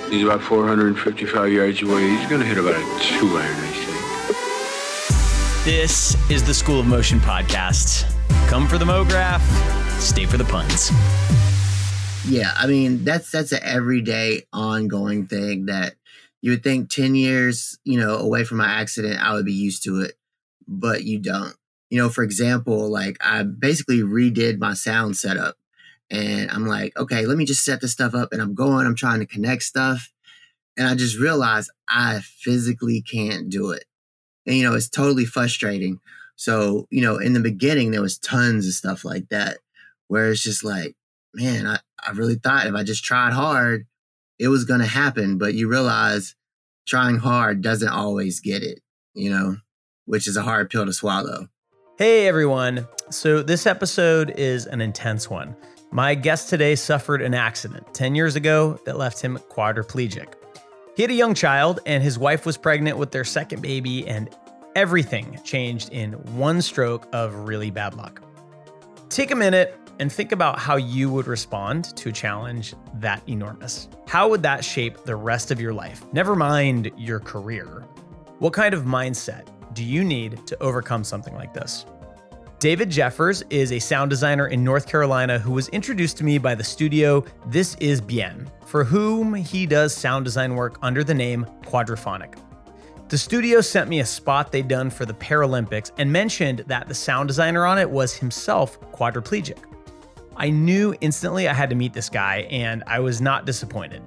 He's about 455 yards away. He's going to hit about a 2 iron, I think. This is the School of Motion podcast. Come for the MoGraph, stay for the puns. Yeah, I mean, that's an everyday ongoing thing that you would think 10 years, away from my accident, I would be used to it, but you don't. For example, like I basically redid my sound setup and I'm like, okay, let me just set this stuff up and I'm trying to connect stuff. And I just realized I physically can't do it. And, it's totally frustrating. So, in the beginning, there was tons of stuff like that where it's just like, man, I really thought if I just tried hard, it was going to happen. But you realize trying hard doesn't always get it, which is a hard pill to swallow. Hey, everyone. So this episode is an intense one. My guest today suffered an accident 10 years ago that left him quadriplegic. He had a young child and his wife was pregnant with their second baby, and everything changed in one stroke of really bad luck. Take a minute and think about how you would respond to a challenge that enormous. How would that shape the rest of your life? Never mind your career. What kind of mindset do you need to overcome something like this? David Jeffers is a sound designer in North Carolina who was introduced to me by the studio This Is Bien, for whom he does sound design work under the name Quadraphonic. The studio sent me a spot they'd done for the Paralympics and mentioned that the sound designer on it was himself quadriplegic. I knew instantly I had to meet this guy, and I was not disappointed.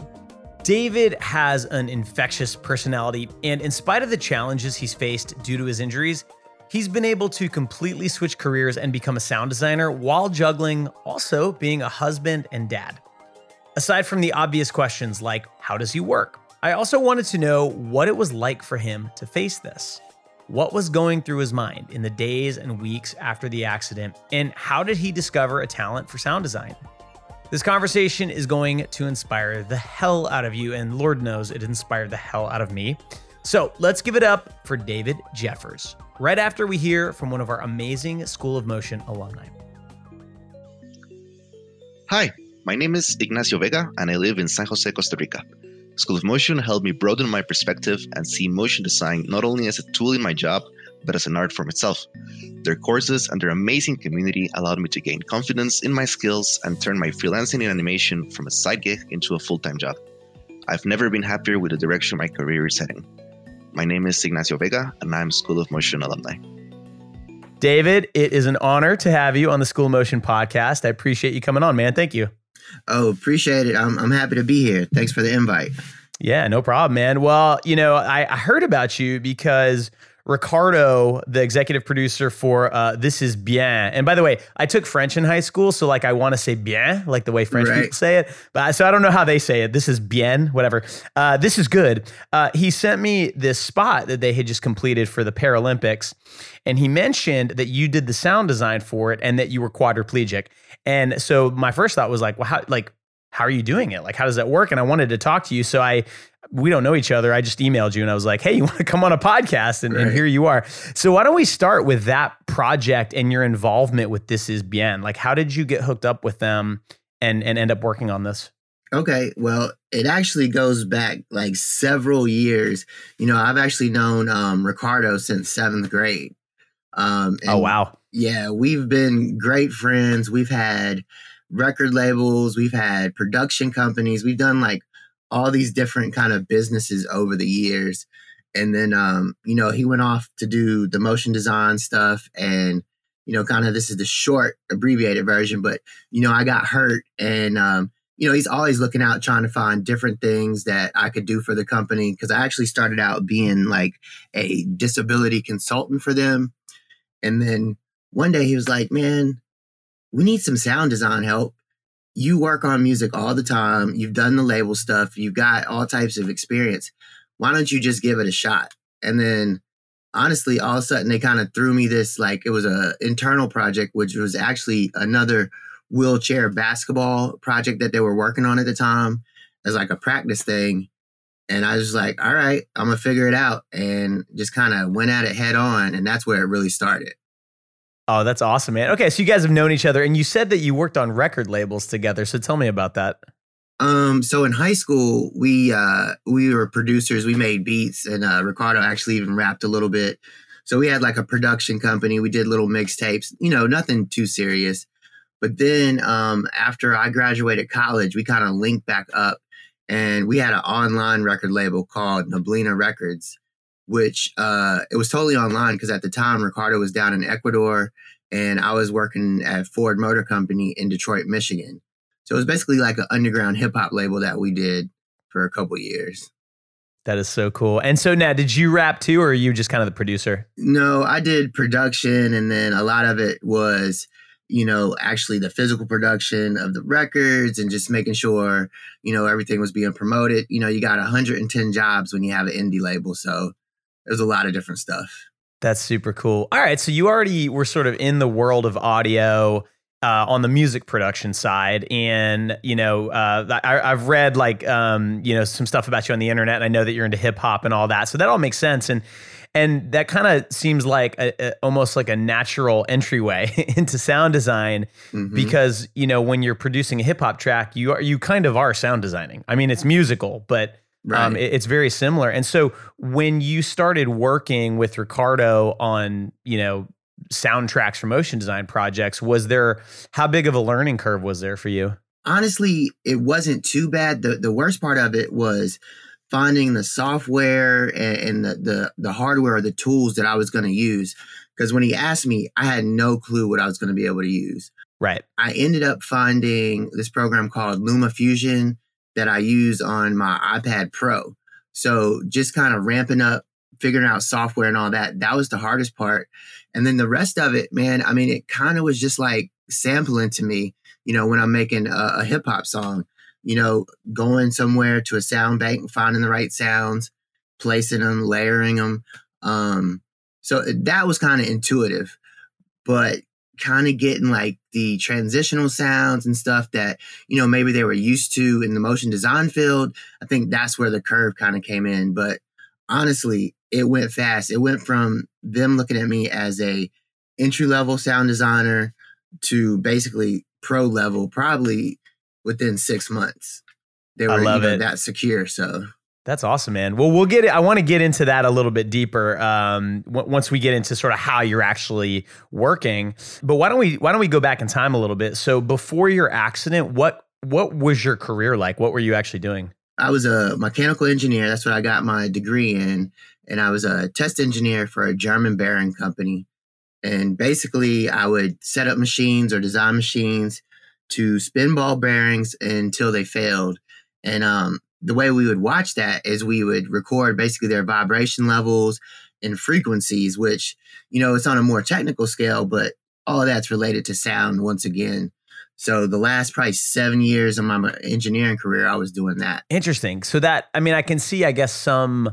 David has an infectious personality, and in spite of the challenges he's faced due to his injuries, he's been able to completely switch careers and become a sound designer while juggling also being a husband and dad. Aside from the obvious questions like, how does he work? I also wanted to know what it was like for him to face this. What was going through his mind in the days and weeks after the accident, and how did he discover a talent for sound design? This conversation is going to inspire the hell out of you, and Lord knows it inspired the hell out of me. So let's give it up for David Jeffers, right after we hear from one of our amazing School of Motion alumni. Hi, my name is Ignacio Vega, and I live in San Jose, Costa Rica. School of Motion helped me broaden my perspective and see motion design not only as a tool in my job, but as an art form itself. Their courses and their amazing community allowed me to gain confidence in my skills and turn my freelancing in animation from a side gig into a full-time job. I've never been happier with the direction my career is heading. My name is Ignacio Vega, and I'm School of Motion alumni. David, it is an honor to have you on the School of Motion podcast. I appreciate you coming on, man. Thank you. Oh, appreciate it. I'm happy to be here. Thanks for the invite. Yeah, no problem, man. Well, I heard about you because Ricardo, the executive producer for This Is Bien. And by the way, I took French in high school, so I want to say bien, like the way French people say it. But so I don't know how they say it. This is bien, whatever. This is good. He sent me this spot that they had just completed for the Paralympics, and he mentioned that you did the sound design for it and that you were quadriplegic. And so my first thought was like, well, how are you doing it? Like, how does that work? And I wanted to talk to you. So we don't know each other. I just emailed you and I was like, hey, you want to come on a podcast? And here you are. So why don't we start with that project and your involvement with This Is Bien? Like, how did you get hooked up with them and end up working on this? Okay. Well, it actually goes back like several years. I've actually known Ricardo since 7th grade. Oh, wow. Yeah, we've been great friends. We've had record labels. We've had production companies. We've done like all these different kind of businesses over the years. And then, he went off to do the motion design stuff. And, kind of this is the short abbreviated version. But, I got hurt and, he's always looking out, trying to find different things that I could do for the company. Because I actually started out being like a disability consultant for them. And then one day he was like, man, we need some sound design help. You work on music all the time. You've done the label stuff. You've got all types of experience. Why don't you just give it a shot? And then honestly, all of a sudden they kind of threw me this, like it was an internal project, which was actually another wheelchair basketball project that they were working on at the time as like a practice thing. And I was like, all right, I'm going to figure it out. And just kind of went at it head on. And that's where it really started. Oh, that's awesome, man. Okay, so you guys have known each other, and you said that you worked on record labels together. So tell me about that. So in high school, we were producers. We made beats, and Ricardo actually even rapped a little bit. So we had like a production company. We did little mixtapes, nothing too serious. But then after I graduated college, we kind of linked back up, and we had an online record label called Neblina Records, which it was totally online because at the time Ricardo was down in Ecuador and I was working at Ford Motor Company in Detroit, Michigan. So it was basically like an underground hip hop label that we did for a couple years. That is so cool. And so now, did you rap too, or are you just kind of the producer? No, I did production, and then a lot of it was, actually the physical production of the records and just making sure, everything was being promoted. You got 110 jobs when you have an indie label. So there's a lot of different stuff. That's super cool. All right. So you already were sort of in the world of audio on the music production side. And, I've read some stuff about you on the internet, and I know that you're into hip hop and all that. So that all makes sense. And that kind of seems like almost like a natural entryway into sound design, because, when you're producing a hip hop track, you kind of are sound designing. I mean, it's musical, but right. It's very similar. And so when you started working with Ricardo on, soundtracks for motion design projects, how big of a learning curve was there for you? Honestly, it wasn't too bad. The worst part of it was finding the software and the hardware or the tools that I was going to use. Because when he asked me, I had no clue what I was going to be able to use. Right. I ended up finding this program called LumaFusion that I use on my iPad Pro. So just kind of ramping up, figuring out software and all that, that was the hardest part. And then the rest of it, man, I mean, it kind of was just like sampling to me, when I'm making a hip hop song, going somewhere to a sound bank, finding the right sounds, placing them, layering them. So that was kind of intuitive, but kind of getting like the transitional sounds and stuff that, maybe they were used to in the motion design field. I think that's where the curve kind of came in. But honestly, it went fast. It went from them looking at me as a entry-level sound designer to basically pro level, probably within 6 months. They were that secure. So that's awesome, man. Well, I want to get into that a little bit deeper once we get into sort of how you're actually working. But why don't we go back in time a little bit? So before your accident, what was your career like? What were you actually doing? I was a mechanical engineer. That's what I got my degree in. And I was a test engineer for a German bearing company. And basically, I would set up machines or design machines to spin ball bearings until they failed. And the way we would watch that is we would record basically their vibration levels and frequencies, which, it's on a more technical scale, but all of that's related to sound once again. So the last probably 7 years of my engineering career, I was doing that. Interesting. So I can see, I guess, some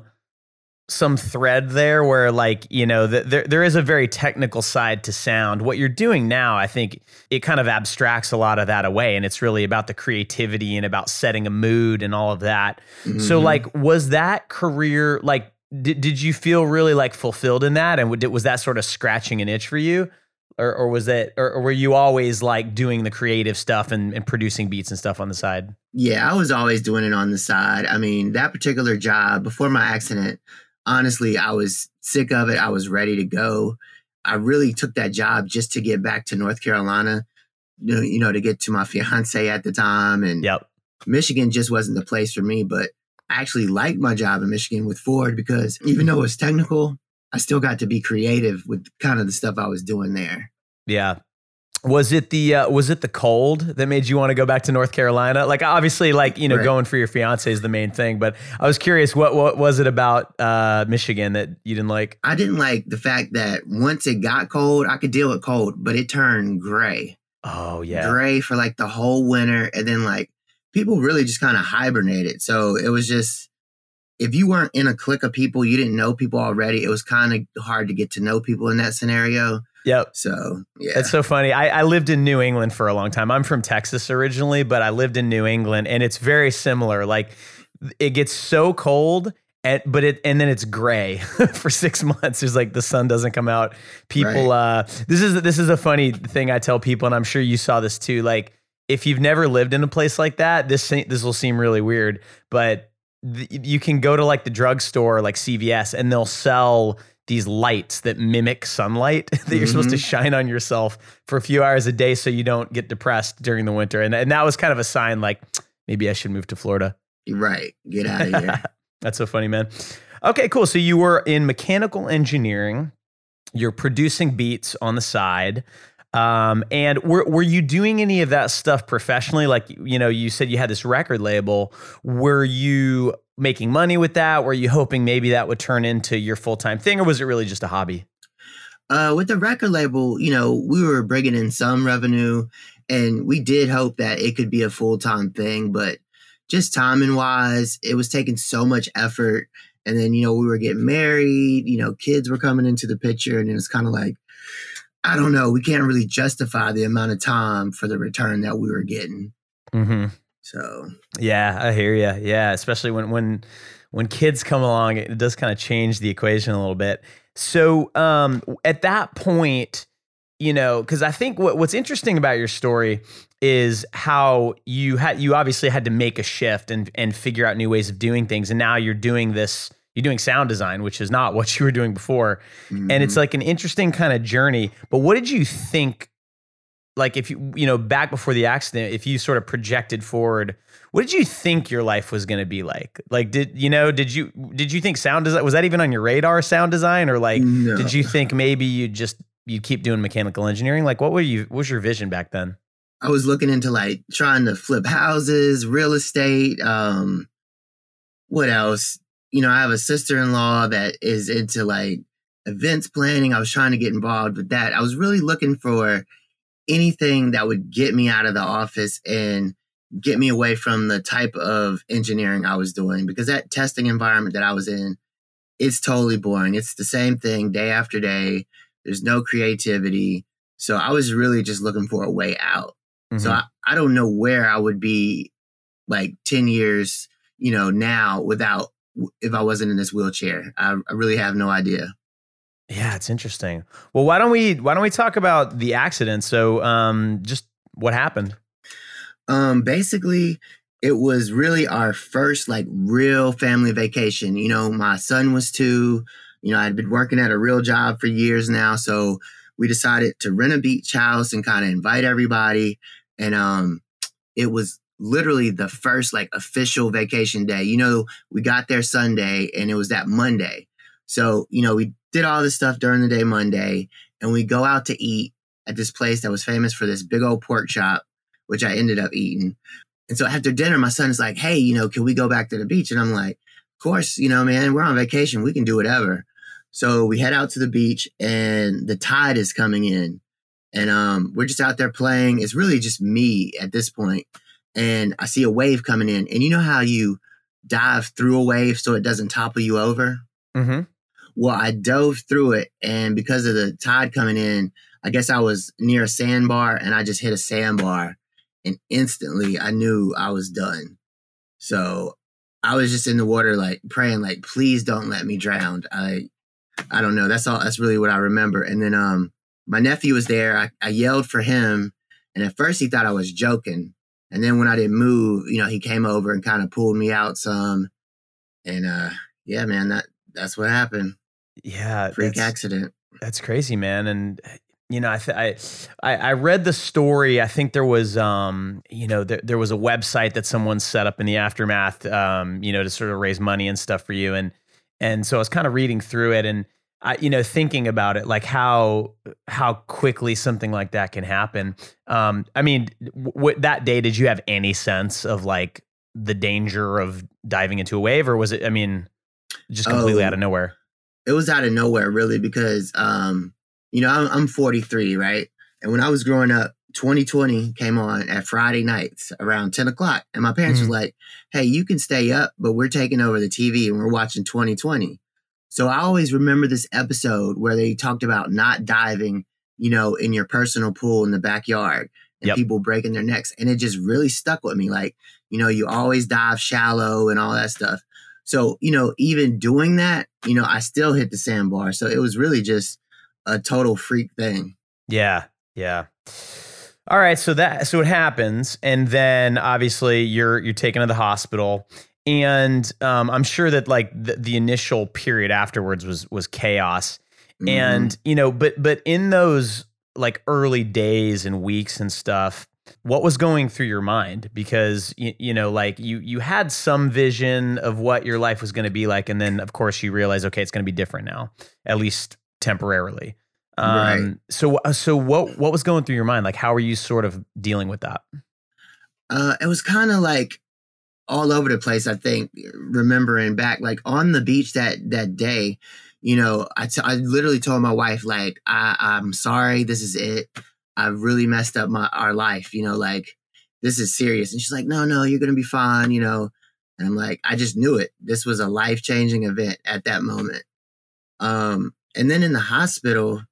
thread there where there is a very technical side to sound. What you're doing now, I think it kind of abstracts a lot of that away, and it's really about the creativity and about setting a mood and all of that. Mm-hmm. So was that career, did you feel really fulfilled in that? And was that sort of scratching an itch for you? Or was that, or were you always doing the creative stuff and producing beats and stuff on the side? Yeah, I was always doing it on the side. I mean, that particular job before my accident, honestly, I was sick of it. I was ready to go. I really took that job just to get back to North Carolina, to get to my fiance at the time. And Michigan just wasn't the place for me. But I actually liked my job in Michigan with Ford because even though it was technical, I still got to be creative with kind of the stuff I was doing there. Yeah. Was it the cold that made you want to go back to North Carolina? Obviously, right. Going for your fiance is the main thing, but I was curious, what was it about Michigan that you didn't like? I didn't like the fact that once it got cold, I could deal with cold, but it turned gray. Oh yeah. Gray for the whole winter. And then people really just kind of hibernated. So it was just, if you weren't in a clique of people, you didn't know people already, it was kind of hard to get to know people in that scenario. Yep. So, yeah. It's so funny. I lived in New England for a long time. I'm from Texas originally, but I lived in New England, and it's very similar. It gets so cold, and then it's gray for 6 months. There's the sun doesn't come out. People, right. This is a funny thing I tell people, and I'm sure you saw this too. if you've never lived in a place like that, this will seem really weird, but you can go to like the drugstore, like CVS, and they'll sell these lights that mimic sunlight that you're supposed to shine on yourself for a few hours a day so you don't get depressed during the winter. And that was kind of a sign like, maybe I should move to Florida. Right. Get out of here. That's so funny, man. Okay, cool. So you were in mechanical engineering. You're producing beats on the side. And were you doing any of that stuff professionally? Like, you said you had this record label. Were you making money with that? Were you hoping maybe that would turn into your full-time thing, or was it really just a hobby? With the record label, we were bringing in some revenue, and we did hope that it could be a full-time thing, but just timing wise, it was taking so much effort. And then, we were getting married, kids were coming into the picture, and it was kind of like, I don't know, we can't really justify the amount of time for the return that we were getting. Mm-hmm. So yeah, I hear you. Yeah, especially when kids come along, it does kind of change the equation a little bit. So at that point, because I think what's interesting about your story is how you obviously had to make a shift and figure out new ways of doing things, and now you're doing sound design, which is not what you were doing before. Mm-hmm. And it's like an interesting kind of journey. But what did you think? Like if you back before the accident, if you sort of projected forward, what did you think your life was going to be like? Like, did you think sound design, was that even on your radar, sound design? Or like, no. Did you think maybe you'd keep doing mechanical engineering? Like what was your vision back then? I was looking into like trying to flip houses, real estate. What else? I have a sister-in-law that is into like events planning. I was trying to get involved with that. I was really looking for anything that would get me out of the office and get me away from the type of engineering I was doing, because that testing environment that I was in, it's totally boring. It's the same thing day after day. There's no creativity. So I was really just looking for a way out. Mm-hmm. So I don't know where I would be like 10 years, now if I wasn't in this wheelchair. I really have no idea. Yeah, it's interesting. Well, why don't we talk about the accident? So, just what happened? Basically, it was really our first like real family vacation. My son was 2. I'd been working at a real job for years now, so we decided to rent a beach house and kind of invite everybody. And it was literally the first like official vacation day. We got there Sunday, and it was that Monday. So, we did all this stuff during the day Monday, and we go out to eat at this place that was famous for this big old pork chop, which I ended up eating. And so after dinner, my son is like, hey, can we go back to the beach? And I'm like, of course, man, we're on vacation. We can do whatever. So we head out to the beach, and the tide is coming in, and we're just out there playing. It's really just me at this point. And I see a wave coming in, and you know how you dive through a wave so it doesn't topple you over? Mm-hmm. Well, I dove through it, and because of the tide coming in, I guess I was near a sandbar, and I just hit a sandbar, and instantly I knew I was done. So I was just in the water, like praying, like, please don't let me drown. I don't know. That's really what I remember. And then my nephew was there. I yelled for him, and at first he thought I was joking. And then when I didn't move, he came over and kind of pulled me out some. And yeah, man, that's what happened. Yeah. Freak accident. That's crazy, man. And, I read the story. I think there was, there was a website that someone set up in the aftermath, to sort of raise money and stuff for you. And so I was kind of reading through it, and thinking about it, like how quickly something like that can happen. That day, did you have any sense of like the danger of diving into a wave, or was it, just completely out of nowhere? It was out of nowhere, really, because, I'm 43, right? And when I was growing up, 2020 came on at Friday nights around 10 o'clock. And my parents was like, hey, you can stay up, but we're taking over the TV and we're watching 2020. So I always remember this episode where they talked about not diving, in your personal pool in the backyard, and people breaking their necks. And it just really stuck with me. Like, you always dive shallow and all that stuff. So, even doing that, I still hit the sandbar. So it was really just a total freak thing. Yeah. Yeah. All right, so it happens, and then obviously you're taken to the hospital, and I'm sure that like the initial period afterwards was chaos, and but in those like early days and weeks and stuff, what was going through your mind? Because like you had some vision of what your life was going to be like, and then of course you realize, okay, it's going to be different now, at least temporarily. Right. So what was going through your mind? Like, how are you sort of dealing with that? It was kind of like all over the place. I think remembering back, like on the beach that day, I literally told my wife, like, I'm sorry, this is it. I've really messed up our life, like this is serious. And she's like, no, you're gonna be fine, And I'm like, I just knew it. This was a life-changing event at that moment. And then in the hospital,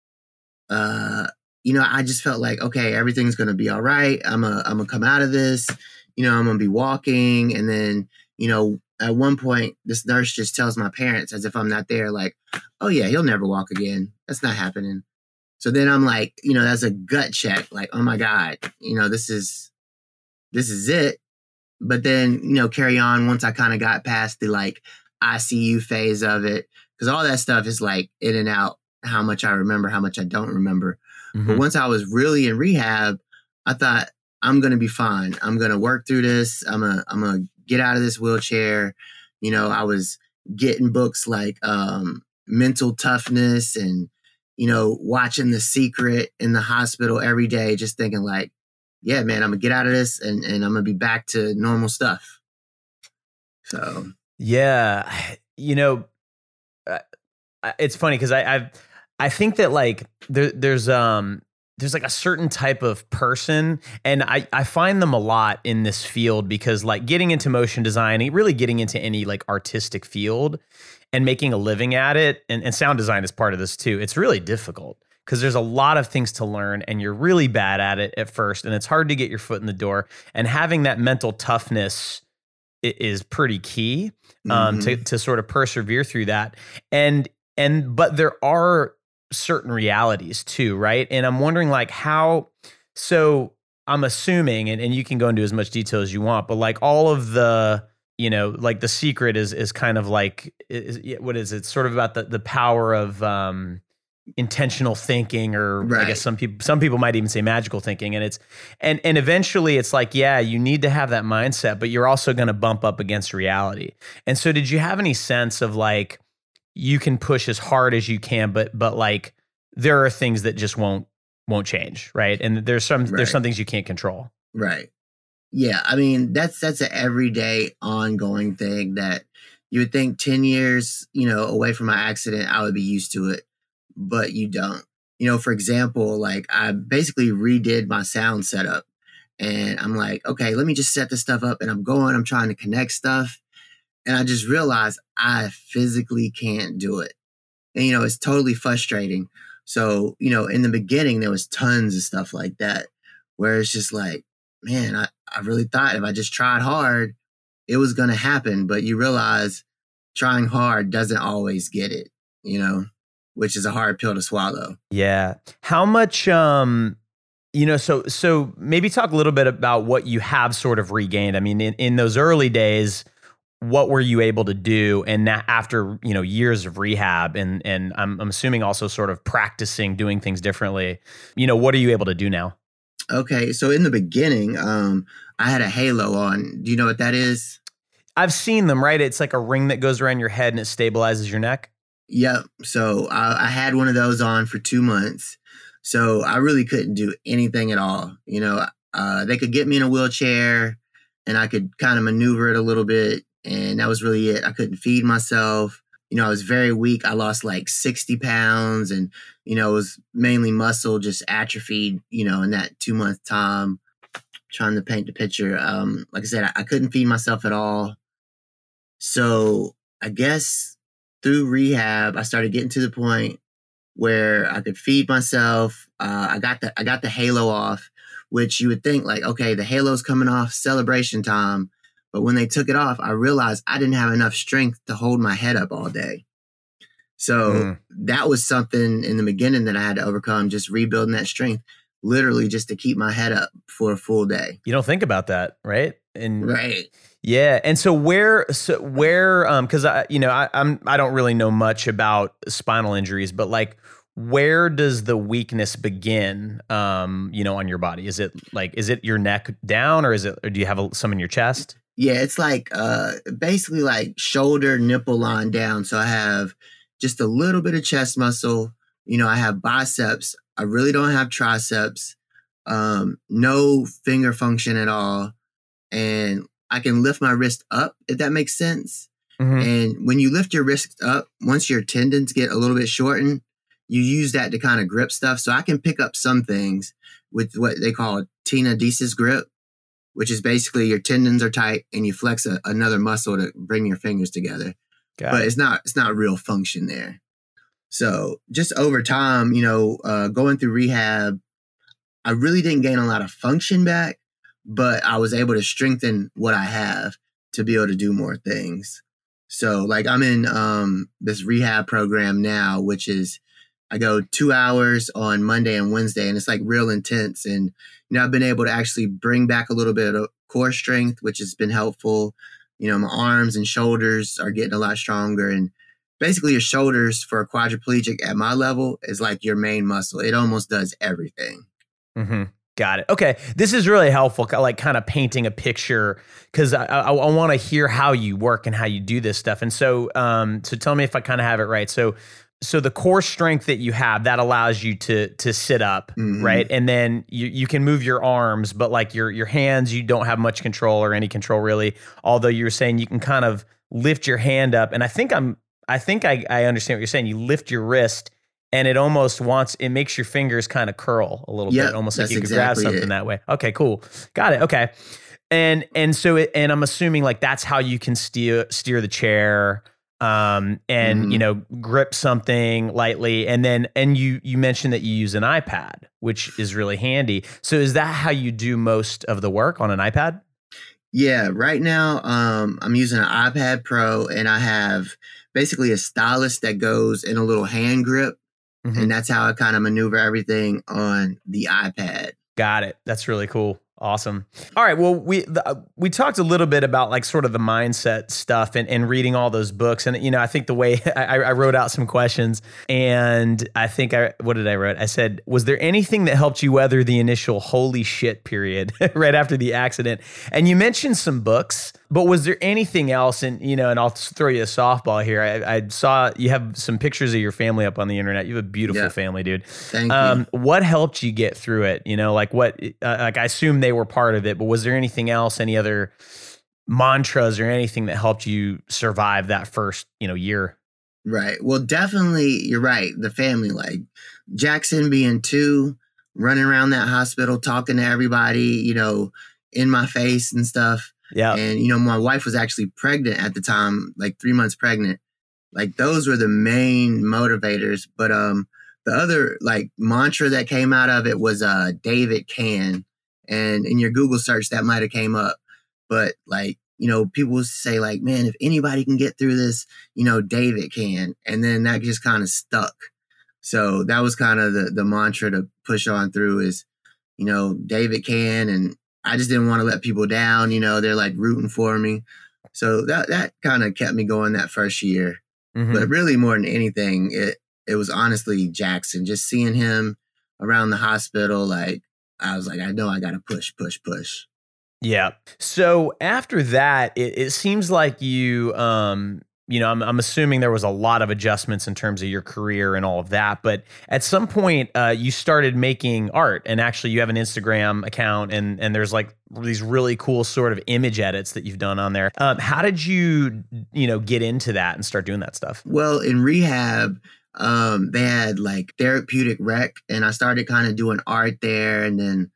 I just felt like, okay, everything's going to be all right. I'm gonna come out of this, I'm going to be walking. And then, at one point, this nurse just tells my parents, as if I'm not there, like, oh yeah, he'll never walk again. That's not happening. So then I'm like, that's a gut check. Like, oh my God, this is it. But then, carry on once I kind of got past the like ICU phase of it. Cause all that stuff is like in and out, how much I remember, how much I don't remember. Mm-hmm. But once I was really in rehab, I thought, I'm going to be fine. I'm going to work through this. I'm going to get out of this wheelchair. I was getting books like Mental Toughness and, watching The Secret in the hospital every day, just thinking like, yeah, man, I'm going to get out of this and I'm going to be back to normal stuff. So, yeah, it's funny because I think that like there's like a certain type of person, and I find them a lot in this field because like getting into motion design, really getting into any like artistic field and making a living at it, and sound design is part of this too. It's really difficult because there's a lot of things to learn and you're really bad at it at first, and it's hard to get your foot in the door, and having that mental toughness is pretty key to sort of persevere through that. But there are certain realities too, right? And I'm wondering like how, so I'm assuming, and you can go into as much detail as you want, but like all of the, like The Secret is kind of like, what is it? Sort of about the power of intentional thinking, or right. I guess some people might even say magical thinking. And and eventually it's like, yeah, you need to have that mindset, but you're also going to bump up against reality. And so did you have any sense of like, you can push as hard as you can, but like there are things that just won't change, right? And there's some things you can't control. Right. Yeah, I mean that's an everyday ongoing thing that you would think 10 years, away from my accident, I would be used to it, but you don't. For example, like I basically redid my sound setup, and I'm like, okay, let me just set this stuff up, and I'm trying to connect stuff. And I just realized I physically can't do it. And, it's totally frustrating. So, in the beginning, there was tons of stuff like that where it's just like, man, I really thought if I just tried hard, it was going to happen. But you realize trying hard doesn't always get it, which is a hard pill to swallow. Yeah. How much, so maybe talk a little bit about what you have sort of regained. I mean, in those early days, what were you able to do? And after, years of rehab and I'm assuming also sort of practicing doing things differently, what are you able to do now? Okay. So in the beginning, I had a halo on. Do you know what that is? I've seen them, right? It's like a ring that goes around your head and it stabilizes your neck. Yep. So I had one of those on for 2 months. So I really couldn't do anything at all. They could get me in a wheelchair and I could kind of maneuver it a little bit. And that was really it. I couldn't feed myself. I was very weak. I lost like 60 pounds and, it was mainly muscle, just atrophied, in that 2 month time, trying to paint the picture. Like I said, I couldn't feed myself at all. So I guess through rehab, I started getting to the point where I could feed myself. I got the halo off, which you would think like, okay, the halo's coming off, celebration time. But when they took it off, I realized I didn't have enough strength to hold my head up all day. So that was something in the beginning that I had to overcome, just rebuilding that strength. literally just to keep my head up for a full day. You don't think about that, right? And Right. yeah. And so where, cause I don't really know much about spinal injuries, but like, where does the weakness begin, on your body? Is it your neck down, or do you have some in your chest? Yeah, it's like basically like shoulder nipple line down. So I have just a little bit of chest muscle. I have biceps. I really don't have triceps. No finger function at all. And I can lift my wrist up, if that makes sense. Mm-hmm. And when you lift your wrist up, once your tendons get a little bit shortened, you use that to kind of grip stuff. So I can pick up some things with what they call tenodesis grip, which is basically your tendons are tight and you flex another muscle to bring your fingers together. But it's not real function there. So just over time, going through rehab, I really didn't gain a lot of function back, but I was able to strengthen what I have to be able to do more things. So like I'm in this rehab program now, which is I go 2 hours on Monday and Wednesday, and it's like real intense. And, I've been able to actually bring back a little bit of core strength, which has been helpful. My arms and shoulders are getting a lot stronger. And basically your shoulders for a quadriplegic at my level is like your main muscle. It almost does everything. Mm-hmm. Got it. Okay. This is really helpful, like kind of painting a picture, because I want to hear how you work and how you do this stuff. And so, so tell me if I kind of have it right. So the core strength that you have, that allows you to sit up, Mm-hmm. right? And then you can move your arms, but like your hands, you don't have much control or any control really. Although you were saying you can kind of lift your hand up, and I think I understand what you're saying. You lift your wrist, and it makes your fingers kind of curl a little bit, almost like you could grab something that way. Okay, cool, got it. Okay, and I'm assuming like that's how you can steer the chair. Grip something lightly. And you mentioned that you use an iPad, which is really handy. So is that how you do most of the work, on an iPad? Yeah, right now, I'm using an iPad Pro, and I have basically a stylus that goes in a little hand grip. Mm-hmm. And that's how I kind of maneuver everything on the iPad. Got it. That's really cool. Awesome. All right. Well, we talked a little bit about like sort of the mindset stuff and reading all those books. And, I think the way I wrote out some questions, and I think what did I write? I said, was there anything that helped you weather the initial holy shit period right after the accident? And you mentioned some books, but was there anything else? And, and I'll throw you a softball here. I saw you have some pictures of your family up on the internet. You have a beautiful family, dude. Thank you. What helped you get through it? Like what, like I assume they were part of it, but was there anything else, any other mantras or anything that helped you survive that first, year? Right. Well, definitely, you're right. The family, like Jackson being 2, running around that hospital, talking to everybody, in my face and stuff. Yeah. And, my wife was actually pregnant at the time, like 3 months pregnant. Like those were the main motivators. But the other like mantra that came out of it was David can. And in your Google search, that might have came up. But like, people say like, man, if anybody can get through this, David can. And then that just kind of stuck. So that was kind of the mantra to push on through is, David can. And I just didn't want to let people down. They're like rooting for me. So that kind of kept me going that first year. Mm-hmm. But really more than anything, it was honestly Jackson, just seeing him around the hospital. Like, I was like, I know I got to push. Yeah. So after that, it seems like you, I'm assuming there was a lot of adjustments in terms of your career and all of that. But at some point, you started making art, and actually you have an Instagram account, and there's like these really cool sort of image edits that you've done on there. How did you, get into that and start doing that stuff? Well, in rehab, they had like therapeutic rec, and I started kind of doing art there. And then,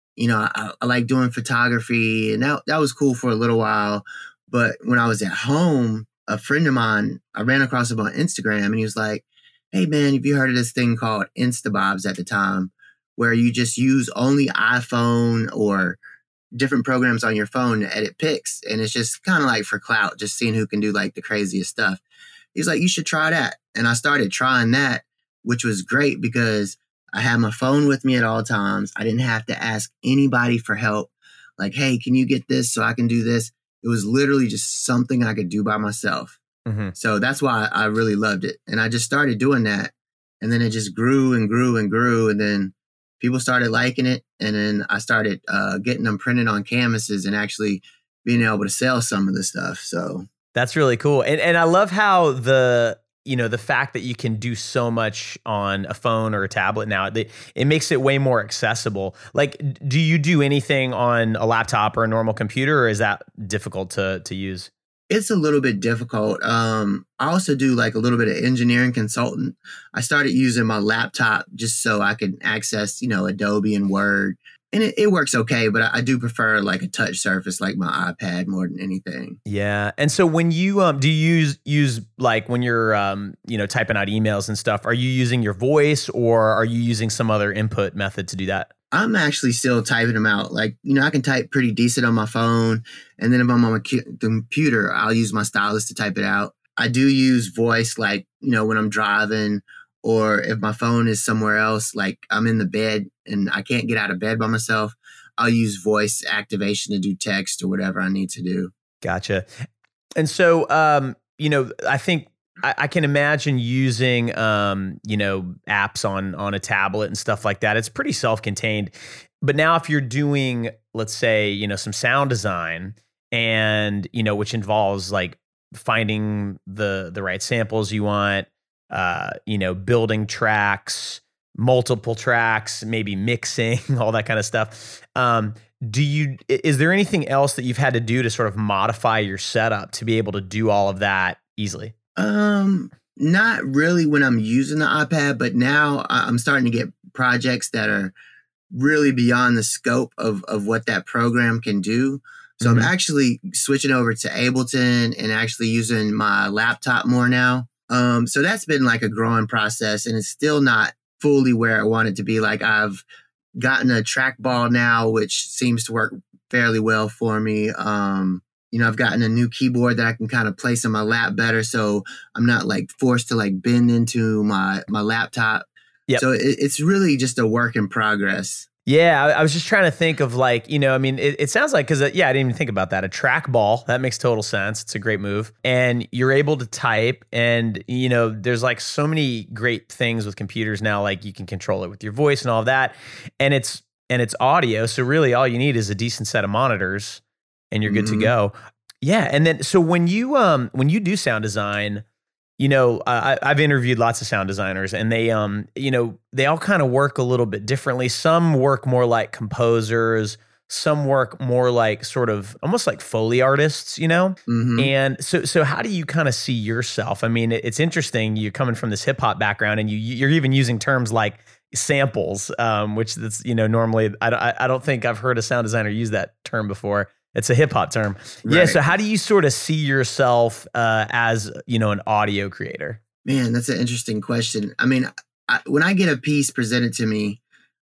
I like doing photography, and that was cool for a little while. But when I was at home, a friend of mine, I ran across him on Instagram, and he was like, hey man, have you heard of this thing called Instabobs at the time, where you just use only iPhone or different programs on your phone to edit pics? And it's just kind of like for clout, just seeing who can do like the craziest stuff. He's like, you should try that. And I started trying that, which was great because I had my phone with me at all times. I didn't have to ask anybody for help. Like, hey, can you get this so I can do this? It was literally just something I could do by myself. Mm-hmm. So that's why I really loved it. And I just started doing that. And then it just grew and grew and grew. And then people started liking it. And then I started getting them printed on canvases and actually being able to sell some of the stuff. So that's really cool. And I love how the fact that you can do so much on a phone or a tablet now, it makes it way more accessible. Like, do you do anything on a laptop or a normal computer, or is that difficult to use? It's a little bit difficult. I also do like a little bit of engineering consultant. I started using my laptop just so I could access, Adobe and Word. And it works okay, but I do prefer like a touch surface like my iPad more than anything. Yeah. And so when you do you use like when you're typing out emails and stuff, are you using your voice or are you using some other input method to do that? I'm actually still typing them out. Like, I can type pretty decent on my phone. And then if I'm on my computer, I'll use my stylus to type it out. I do use voice, like, when I'm driving or if my phone is somewhere else, like I'm in the bed and I can't get out of bed by myself, I'll use voice activation to do text or whatever I need to do. Gotcha. And so, I think I can imagine using, apps on a tablet and stuff like that. It's pretty self-contained. But now if you're doing, let's say, some sound design and, which involves like finding the right samples you want, building tracks, multiple tracks, maybe mixing, all that kind of stuff. Is there anything else that you've had to do to sort of modify your setup to be able to do all of that easily? Not really when I'm using the iPad, but now I'm starting to get projects that are really beyond the scope of what that program can do. So I'm actually switching over to Ableton and actually using my laptop more now. So that's been like a growing process and it's still not fully where I want it to be. Like I've gotten a trackball now, which seems to work fairly well for me. I've gotten a new keyboard that I can kind of place on my lap better. So I'm not like forced to like bend into my laptop. Yep. So it's really just a work in progress. Yeah, I was just trying to think of like, it sounds like, because I didn't even think about that. A trackball, that makes total sense. It's a great move. And you're able to type and, there's like so many great things with computers now, like you can control it with your voice and all of that. And it's audio. So really all you need is a decent set of monitors and you're good to go. Yeah. And then, so when you do sound design, I've interviewed lots of sound designers and they all kind of work a little bit differently. Some work more like composers, some work more like sort of almost like Foley artists, And so how do you kind of see yourself? I mean, it's interesting. You're coming from this hip hop background and you're even using terms like samples, which that's, normally I don't think I've heard a sound designer use that term before. It's a hip hop term. Right. Yeah. So how do you sort of see yourself as, an audio creator? Man, that's an interesting question. I mean, when I get a piece presented to me,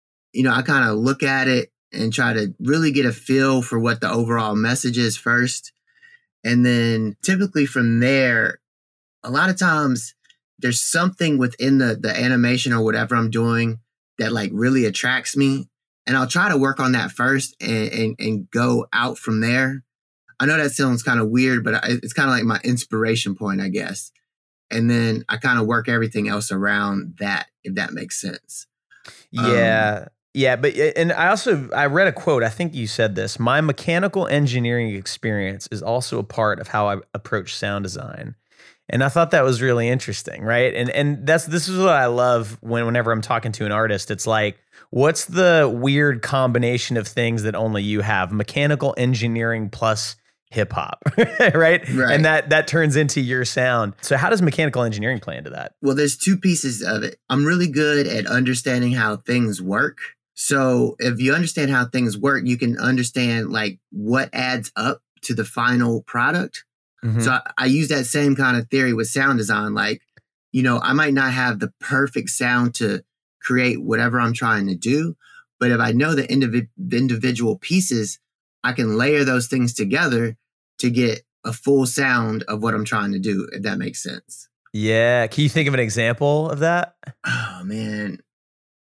I kind of look at it and try to really get a feel for what the overall message is first. And then typically from there, a lot of times there's something within the animation or whatever I'm doing that like really attracts me. And I'll try to work on that first and go out from there. I know that sounds kind of weird, but it's kind of like my inspiration point, I guess. And then I kind of work everything else around that, if that makes sense. Yeah. But, and I read a quote, I think you said this, my mechanical engineering experience is also a part of how I approach sound design. And I thought that was really interesting, right? And this is what I love whenever I'm talking to an artist. It's like, what's the weird combination of things that only you have? Mechanical engineering plus hip hop, right? And that turns into your sound. So how does mechanical engineering play into that? Well, there's two pieces of it. I'm really good at understanding how things work. So if you understand how things work, you can understand like what adds up to the final product. So I use that same kind of theory with sound design. Like, I might not have the perfect sound to create whatever I'm trying to do, but if I know the individual pieces, I can layer those things together to get a full sound of what I'm trying to do, if that makes sense. Yeah. Can you think of an example of that? Oh, man.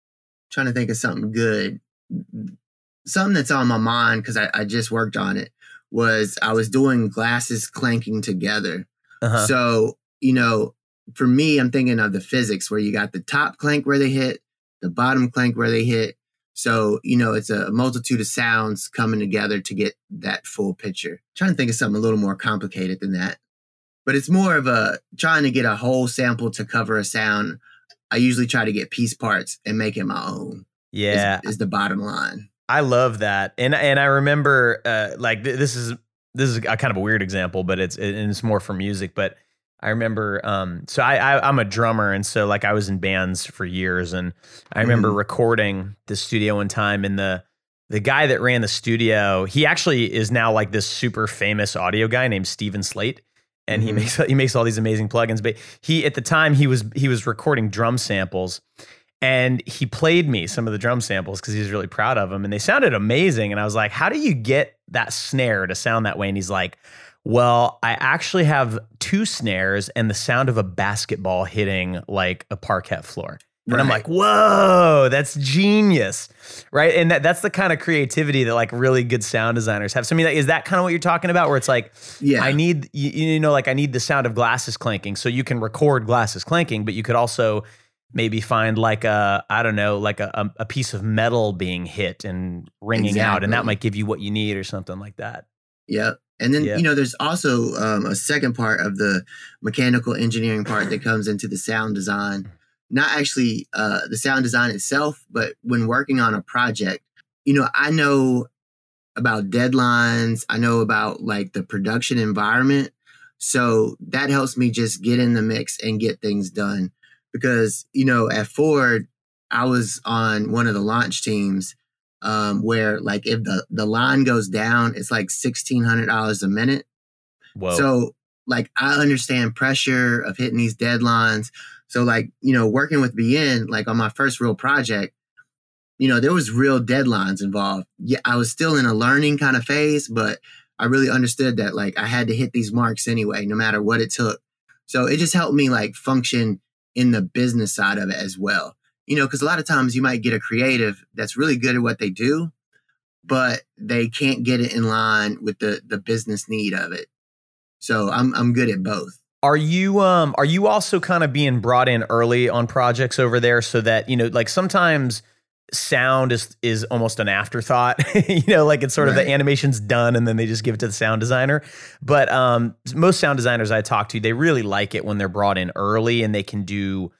trying to think of something good. Something that's on my mind, because I just worked on it, was I was doing glasses clanking together. Uh-huh. So, for me, I'm thinking of the physics where you got the top clank where they hit, the bottom clank where they hit. So, it's a multitude of sounds coming together to get that full picture. Trying to think of something a little more complicated than that. But it's more of trying to get a whole sample to cover a sound. I usually try to get piece parts and make it my own. Yeah. Is the bottom line. I love that. And I remember this is a kind of a weird example, but it's more for music. But I remember, so I'm a drummer. And so like I was in bands for years, and I remember recording the studio one time, and the guy that ran the studio, he actually is now like this super famous audio guy named Steven Slate. And he makes all these amazing plugins, but at the time he was recording drum samples, and he played me some of the drum samples because he was really proud of them, and they sounded amazing. And I was like, "How do you get that snare to sound that way?" And he's like, "Well, I actually have 2 snares and the sound of a basketball hitting like a parquet floor." And Right. I'm like, whoa, that's genius, right? And that's the kind of creativity that like really good sound designers have. So I mean, is that kind of what you're talking about, where it's like, Yeah. I need, I need the sound of glasses clanking, so you can record glasses clanking, but you could also maybe find like a piece of metal being hit and ringing out, and that Exactly. might give you what you need or something like that. Yep. And then, Yeah. there's also a second part of the mechanical engineering part that comes into the sound design. Not actually the sound design itself, but when working on a project, I know about deadlines. I know about like the production environment. So that helps me just get in the mix and get things done. Because, at Ford, I was on one of the launch teams where like if the line goes down, it's like $1,600 a minute. Whoa. So like I understand pressure of hitting these deadlines. So like, working with BN, like on my first real project, there was real deadlines involved. Yeah, I was still in a learning kind of phase, but I really understood that like I had to hit these marks anyway, no matter what it took. So it just helped me like function in the business side of it as well. Because a lot of times you might get a creative that's really good at what they do, but they can't get it in line with the business need of it. So I'm good at both. Are you also kind of being brought in early on projects over there, so that, like sometimes sound is almost an afterthought, like it's sort of the Right. animation's done and then they just give it to the sound designer. But most sound designers I talk to, they really like it when they're brought in early and they can do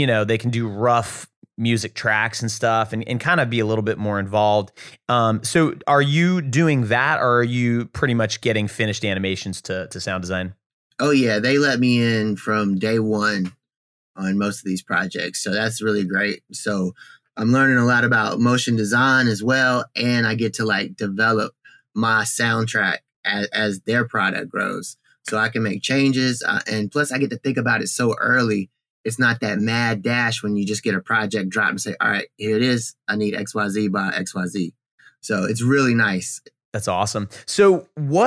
rough music tracks and stuff and kind of be a little bit more involved. So are you doing that, or are you pretty much getting finished animations to sound design? Oh yeah, they let me in from day one on most of these projects. So that's really great. So I'm learning a lot about motion design as well. And I get to like develop my soundtrack as their product grows. So I can make changes. And plus I get to think about it so early. It's not that mad dash when you just get a project drop and say, all right, here it is. I need XYZ by XYZ. So it's really nice. That's awesome. So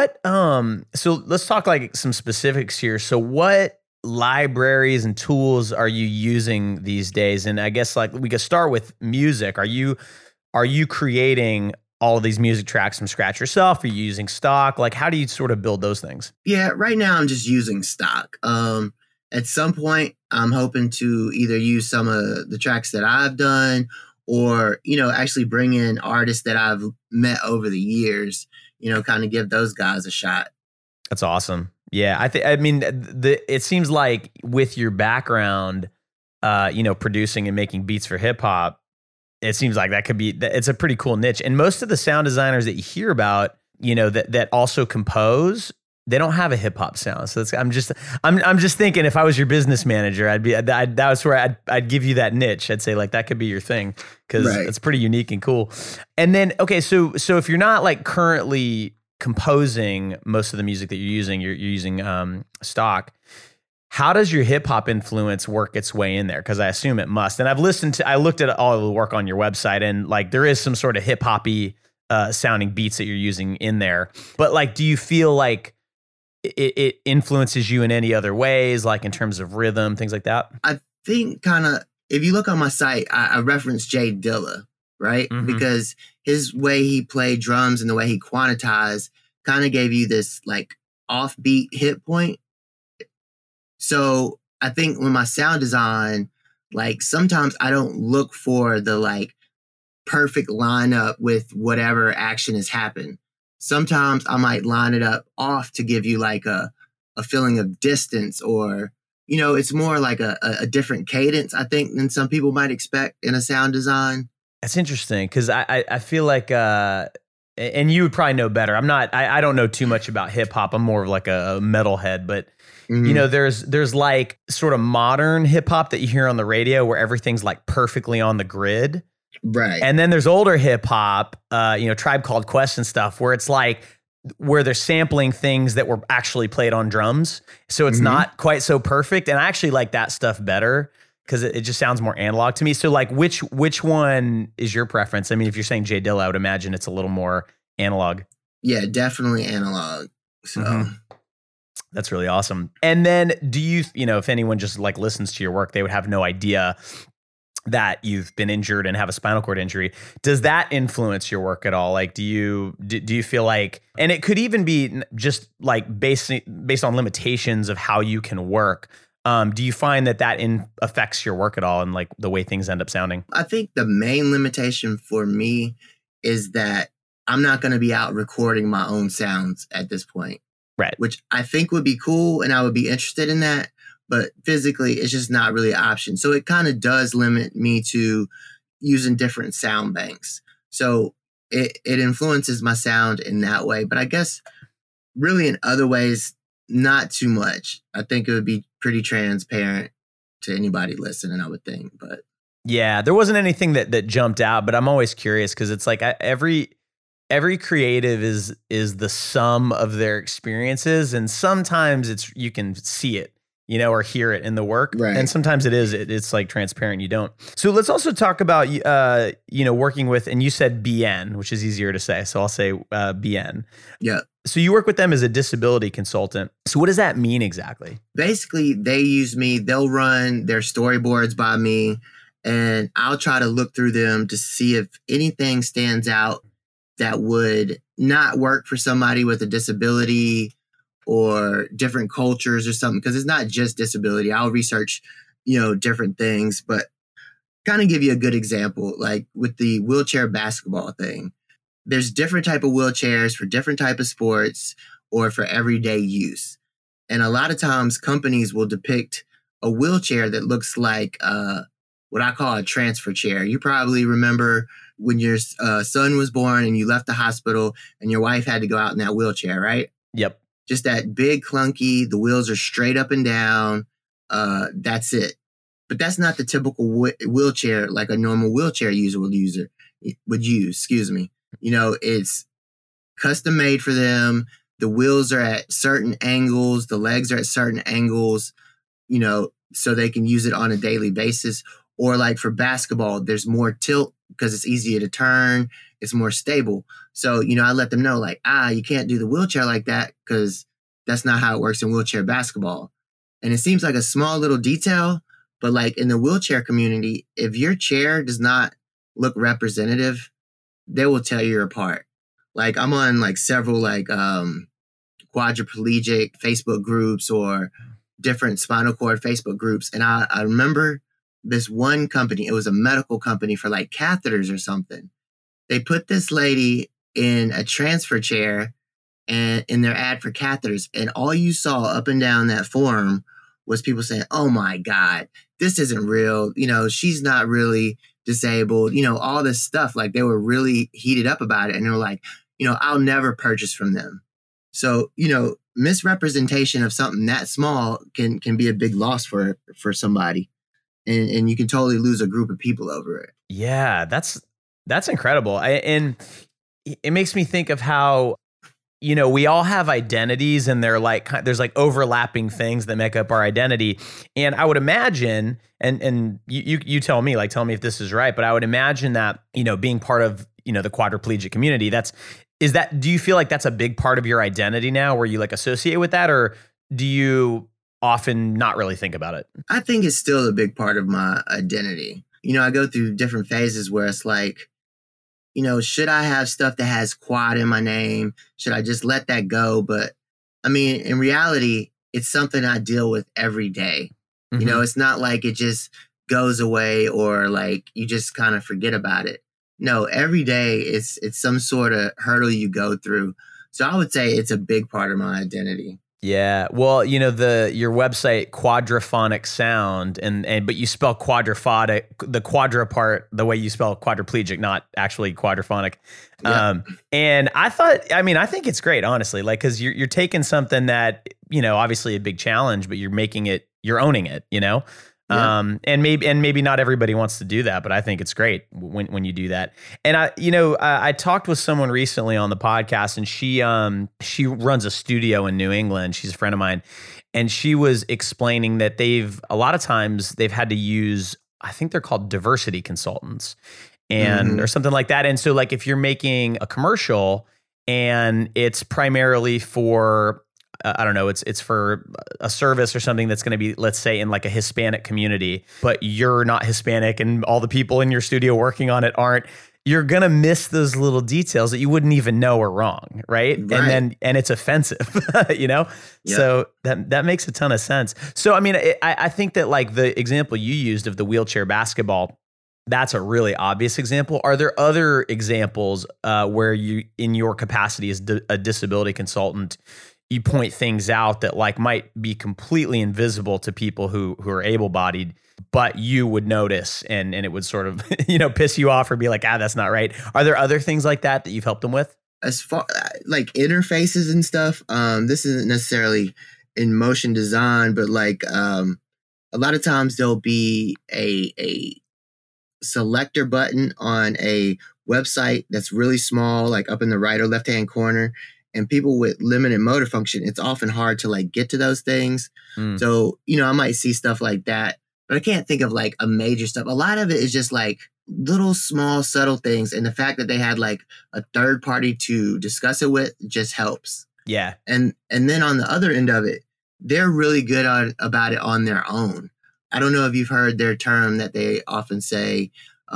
so let's talk like some specifics here. So what libraries and tools are you using these days? And I guess like we could start with music. Are you creating all of these music tracks from scratch yourself? Are you using stock? Like how do you sort of build those things? Yeah, right now I'm just using stock. At some point, I'm hoping to either use some of the tracks that I've done or, actually bring in artists that I've met over the years, kind of give those guys a shot. That's awesome. Yeah, it seems like with your background, producing and making beats for hip hop, it seems like it's a pretty cool niche. And most of the sound designers that you hear about, that also compose, they don't have a hip hop sound. So I'm just thinking, if I was your business manager, that was where I'd give you that niche. I'd say like that could be your thing because Right. it's pretty unique and cool. And then okay, so if you're not like currently composing most of the music that you're using stock, how does your hip hop influence work its way in there? Because I assume it must. And I looked at all of the work on your website, and like there is some sort of hip hoppy sounding beats that you're using in there. But like, do you feel like it influences you in any other ways, like in terms of rhythm, things like that? I think kind of if you look on my site, I reference Jay Dilla, right? Mhm. Because his way he played drums and the way he quantized kind of gave you this like offbeat hit point. So I think when my sound design, like sometimes I don't look for the like perfect lineup with whatever action has happened. Sometimes I might line it up off to give you like a feeling of distance, or, you know, it's more like a different cadence, I think, than some people might expect in a sound design. That's interesting because I feel like, and you would probably know better. I don't know too much about hip hop. I'm more of like a metalhead, but you know, there's like sort of modern hip hop that you hear on the radio where everything's like perfectly on the grid. Right. And then there's older hip hop, you know, Tribe Called Quest and stuff where it's like, where they're sampling things that were actually played on drums. So it's not quite so perfect. And I actually like that stuff better because it just sounds more analog to me. So like, which one is your preference? I mean, if you're saying Jay Dilla, I would imagine it's a little more analog. Yeah, definitely analog. So that's really awesome. And then do you know, if anyone just like listens to your work, they would have no idea that you've been injured and have a spinal cord injury. Does that influence your work at all? Like, do you feel like, and it could even be just like based on limitations of how you can work. Do you find that affects your work at all and like the way things end up sounding? I think the main limitation for me is that I'm not going to be out recording my own sounds at this point. Right. Which I think would be cool and I would be interested in that. But physically, it's just not really an option. So it kind of does limit me to using different sound banks. So it influences my sound in that way. But I guess really in other ways, not too much. I think it would be pretty transparent to anybody listening, I would think. But yeah, there wasn't anything that jumped out, but I'm always curious because it's like every creative is the sum of their experiences. And sometimes you can see it, you know, or hear it in the work. Right. And sometimes it's like transparent. You don't. So let's also talk about, you know, working with, and you said BN, which is easier to say. So I'll say BN. yeah. So you work with them as a disability consultant. So what does that mean exactly? Basically, they use me. They'll run their storyboards by me, and I'll try to look through them to see if anything stands out that would not work for somebody with a disability or different cultures or something, because it's not just disability. I'll research, you know, different things, but kind of give you a good example, like with the wheelchair basketball thing. There's different type of wheelchairs for different type of sports or for everyday use. And a lot of times companies will depict a wheelchair that looks like what I call a transfer chair. You probably remember when your son was born and you left the hospital and your wife had to go out in that wheelchair, right? Yep. Just that big clunky, the wheels are straight up and down. That's it. But that's not the typical wheelchair like a normal wheelchair user would use. Excuse me. You know, it's custom made for them. The wheels are at certain angles. The legs are at certain angles, you know, so they can use it on a daily basis. Or like for basketball, there's more tilt because it's easier to turn. It's more stable. So, you know, I let them know like, you can't do the wheelchair like that because that's not how it works in wheelchair basketball. And it seems like a small little detail, but like in the wheelchair community, if your chair does not look representative, they will tear you apart. Like I'm on like several like quadriplegic Facebook groups or different spinal cord Facebook groups. And I remember this one company, it was a medical company for like catheters or something. They put this lady in a transfer chair and in their ad for catheters. And all you saw up and down that forum was people saying, oh my God, this isn't real. You know, she's not really disabled, you know, all this stuff. Like they were really heated up about it. And they were like, you know, I'll never purchase from them. So, you know, misrepresentation of something that small can be a big loss for somebody. And you can totally lose a group of people over it. Yeah, that's incredible. And it makes me think of how, you know, we all have identities and they're like, there's like overlapping things that make up our identity. And I would imagine, and you tell me if this is right, but I would imagine that, you know, being part of, you know, the quadriplegic community, do you feel like that's a big part of your identity now where you like associate with that? Or do you often not really think about it? I think it's still a big part of my identity. I go through different phases where it's like, should I have stuff that has quad in my name? Should I just let that go? But I mean, in reality, it's something I deal with every day. Mm-hmm. It's not like it just goes away or like you just kind of forget about it. No, every day it's some sort of hurdle you go through. So I would say it's a big part of my identity. Yeah. Well, your website, Quadraphonic Sound, but you spell quadraphonic, the quadra part, the way you spell quadriplegic, not actually quadraphonic. Yeah. And I think it's great, honestly, like, cause you're taking something that, obviously a big challenge, but you're owning it, Yeah. and maybe not everybody wants to do that, but I think it's great when you do that. And I talked with someone recently on the podcast, and she runs a studio in New England. She's a friend of mine, and she was explaining that a lot of times they've had to use, I think they're called diversity consultants and or something like that. And so like if you're making a commercial and it's primarily for I don't know, it's for a service or something that's going to be, let's say, in like a Hispanic community, but you're not Hispanic and all the people in your studio working on it aren't, you're going to miss those little details that you wouldn't even know are wrong, right? And it's offensive, Yep. So that makes a ton of sense. So, I mean, I think that like the example you used of the wheelchair basketball, that's a really obvious example. Are there other examples where you, in your capacity as a disability consultant, you point things out that like might be completely invisible to people who are able-bodied, but you would notice and it would sort of, piss you off or be like, that's not right. Are there other things like that you've helped them with? As far like interfaces and stuff, this isn't necessarily in motion design, but like a lot of times there'll be a selector button on a website that's really small, like up in the right or left-hand corner. And people with limited motor function, it's often hard to like get to those things. So, I might see stuff like that, but I can't think of like a major stuff. A lot of it is just like little small subtle things. And the fact that they had like a third party to discuss it with just helps. Yeah. And then on the other end of it, they're really good about it on their own. I don't know if you've heard their term that they often say,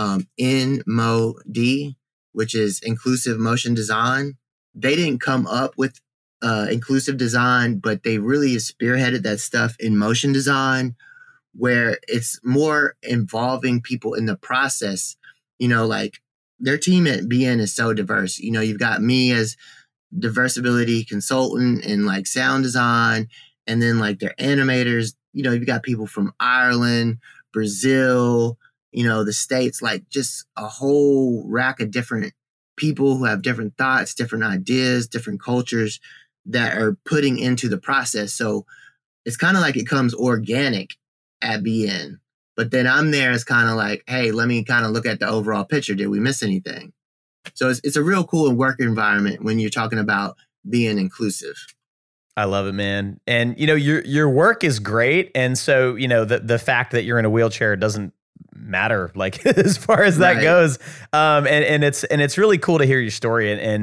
INMOD, which is inclusive motion design. They didn't come up with inclusive design, but they really spearheaded that stuff in motion design, where it's more involving people in the process. Like their team at BN is so diverse. You've got me as diversibility consultant in like sound design, and then like their animators. You've got people from Ireland, Brazil, the States, like just a whole rack of different people who have different thoughts, different ideas, different cultures that are putting into the process. So it's kind of like it comes organic at BN. But then I'm there as kind of like, hey, let me kind of look at the overall picture. Did we miss anything? So it's a real cool work environment when you're talking about being inclusive. I love it, man. And, your work is great. And so, the fact that you're in a wheelchair doesn't matter, like as far as that goes. And it's really cool to hear your story. And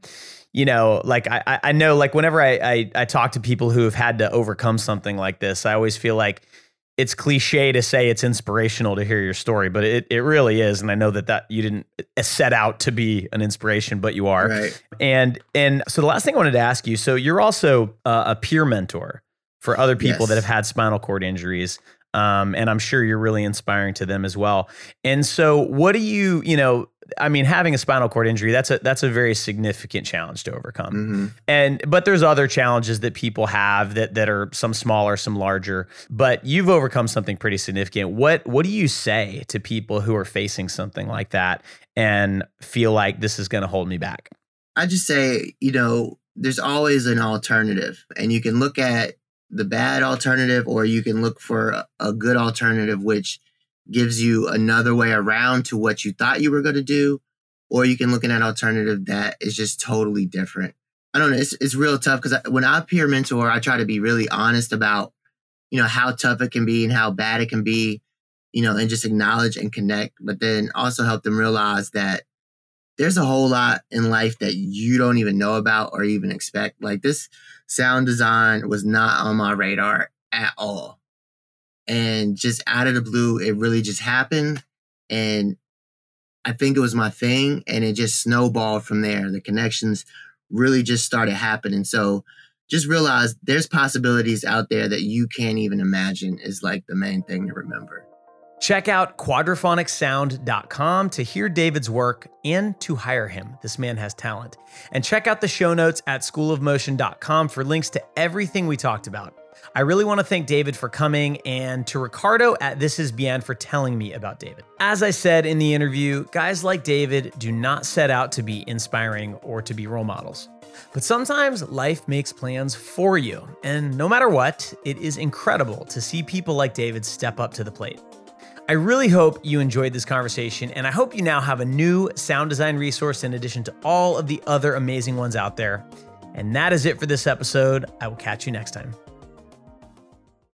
like I know, like whenever I talk to people who have had to overcome something like this, I always feel like it's cliche to say it's inspirational to hear your story, but it really is. And I know that you didn't set out to be an inspiration, but you are. Right. And so the last thing I wanted to ask you, so you're also a peer mentor for other people that have had spinal cord injuries. And I'm sure you're really inspiring to them as well. And so what do you, having a spinal cord injury, that's a very significant challenge to overcome. But there's other challenges that people have that are some smaller, some larger, but you've overcome something pretty significant. What do you say to people who are facing something like that and feel like this is going to hold me back? I just say, there's always an alternative, and you can look at the bad alternative, or you can look for a good alternative, which gives you another way around to what you thought you were going to do, or you can look at an alternative that is just totally different. I don't know. It's real tough because when I peer mentor, I try to be really honest about, how tough it can be and how bad it can be, and just acknowledge and connect, but then also help them realize that there's a whole lot in life that you don't even know about or even expect. Like this sound design was not on my radar at all. And just out of the blue, it really just happened. And I think it was my thing, and it just snowballed from there. The connections really just started happening. So just realize there's possibilities out there that you can't even imagine is like the main thing to remember. Check out quadraphonicsound.com to hear David's work and to hire him. This man has talent. And check out the show notes at schoolofmotion.com for links to everything we talked about. I really want to thank David for coming, and to Ricardo at This Is Bien for telling me about David. As I said in the interview, guys like David do not set out to be inspiring or to be role models. But sometimes life makes plans for you, and no matter what, it is incredible to see people like David step up to the plate. I really hope you enjoyed this conversation, and I hope you now have a new sound design resource in addition to all of the other amazing ones out there. And that is it for this episode. I will catch you next time.